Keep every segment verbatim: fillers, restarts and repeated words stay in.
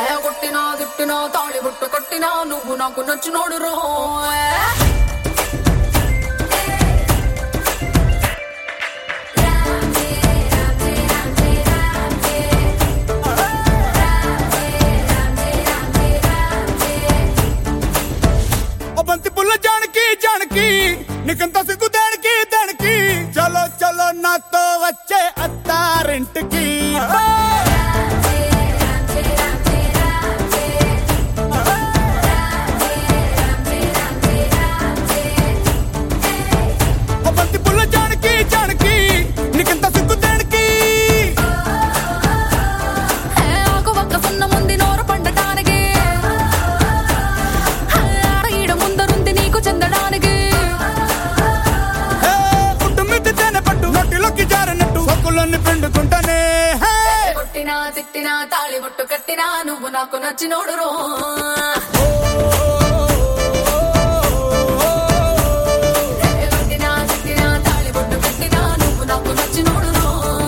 కొట్టినా తిట్టినా తాళి బుట్టు కట్టినా నువ్వు నాకు నచ్చినోడు రో. బంతి పుల్ల జానకి జానకి నీకంత సిగ్గు దానికి దానికి చలో చలో నాతో వచ్చే అత్తారింటికి. బంతి పుల్ల జానకి జానకి నీకంత సిగ్గు దానికి. ఆకు ఒక్క సున్న ముందు నోరు పండటానికి ఈడ ముందరుంది నీకు చెందడానికి. పుట్టు మిద్ది తేనె పట్టు నోటిలోకి జారినట్టు సొక్కులన్నీ పిండుకుంటానే. కొట్టినా తిట్టినా తాళి బొట్టు కట్టినా నువ్వు నాకు నచ్చినోడు రో. కొట్టినా తిట్టినా తాళి బొట్టు కట్టినా నువ్వు నాకు నచ్చినోడు రో.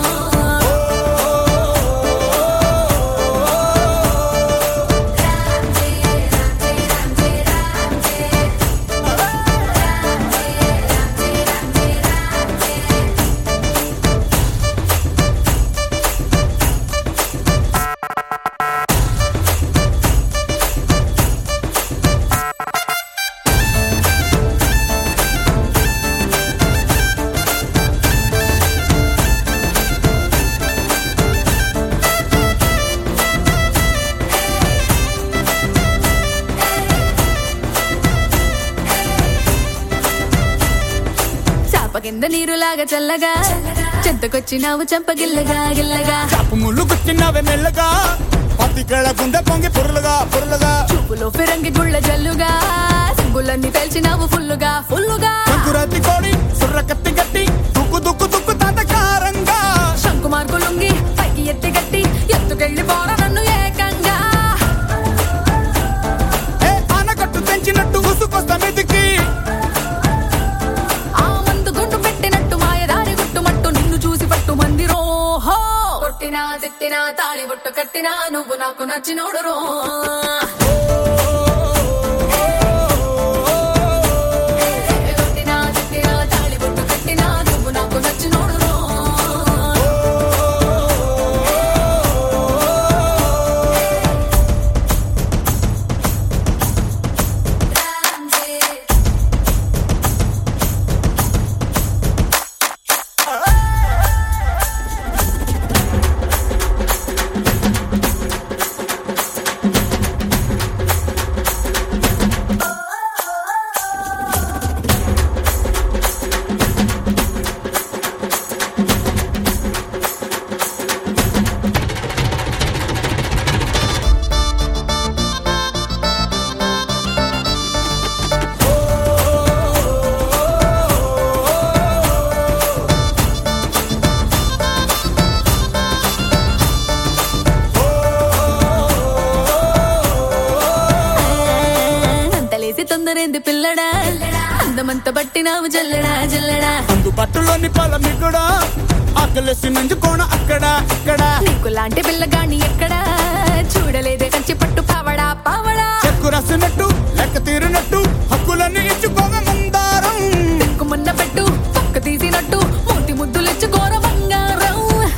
కింద నీరులాగా చల్లగా చెంతకొచ్చినావు చంపగిల్లగా గిల్లగా. చాపు ముళ్ళు గుచ్చినవే మెల్లగా పత్తికళ గుండె పొంగి పొరులుగా పొరులుగా. చూపులో ఫిరంగి గుళ్ళ జల్లుగా సింగులన్నీ తెలిసినావు ఫుల్లుగా ఫుల్లుగా. సంకురాతి కోడి సుర్ర కత్తి గట్టి దుక్కు దుక్కు దుక్కు తాతకారంగా. శంకు మార్కు లుంగి పైకి ఎత్తి గట్టి ఎత్తుకెళ్ళి పోర నన్ను ఏకంగా. ఏ ఆనకట్టు తెంచినట్టు ఉసుకొస్తా మీదికి. కొట్టినా తిట్టినా తాళి బొట్టు కట్టినా నువ్వు నాకు నచ్చినోడు రో. కొట్టినా తిట్టినా తాళి బొట్టు కట్టినా నువ్వు నాకు నచ్చినోడు రో. తొందరేంది పిల్లడా అందమంత బట్టినావు జల్లడా జల్లడా. అందు పట్టులోని పొలం కూడా ఆకలేసి నంజుకోణ అక్కడ అక్కడ. నీకు లాంటి పిల్లగాని ఎక్కడా చూడలేదే కంచి పట్టు పావడా పావడా. చెక్కు రాసినట్టు లెక్క తీరినట్టు హక్కులన్నీ ఇచ్చుకోగా మందారం. మున్న పెట్టు పక్క తీసినట్టు మూతి ముద్దులిచ్చు ఘోర బంగారం.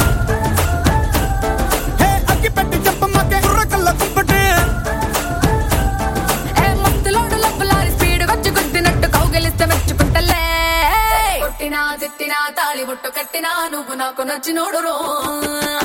హే అగ్గి పెట్టి చెప్పమ్మకే కుర్ర కళ్ళ కుంపటే. కొట్టినా తిట్టినా తాళి బొట్టు కట్టినా నువ్వు నాకు నచ్చినోడు రో.